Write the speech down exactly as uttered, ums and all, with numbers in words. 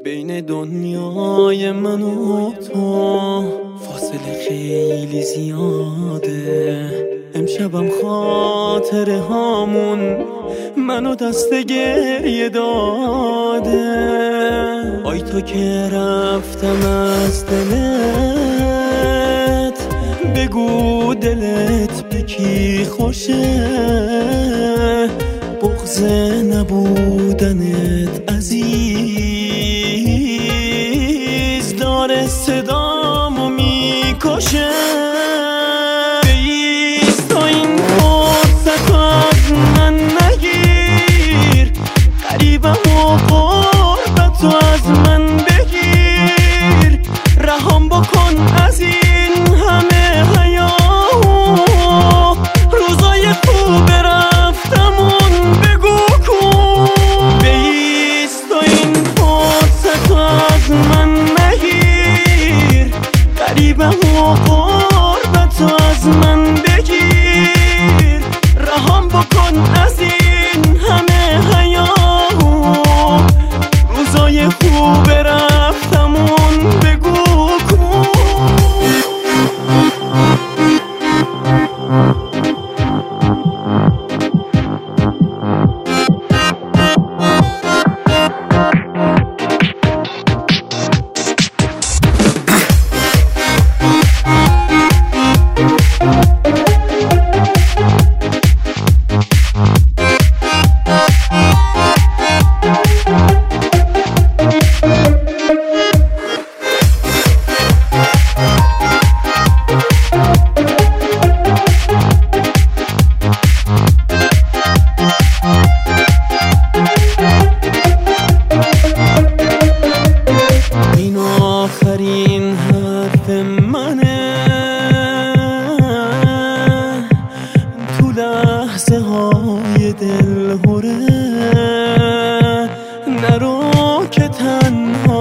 بین دنیای من و تو فاصله خیلی زیاده. امشبم خاطره هامون منو دست گریه داده. آی تو که رفتم از دلت، بگو دلت به کی خوشه. بغض نبودنت عزیز داره صدامو میکشه. بیست تا این فرصت از من نگیر، غریبم و غربت از من بگیر. رهام بکن از این همه حیاهو، روزای خوب رفتمون بگو کن. بیست تا این فرصت از من نگیر، غریبم و غربت از من بگیر. رهام بکن از این همه حیاهو، روزای خوب رفتمون بگو کن. آخرین حرف منه تو لحظه های دلهوره. نرو که تنها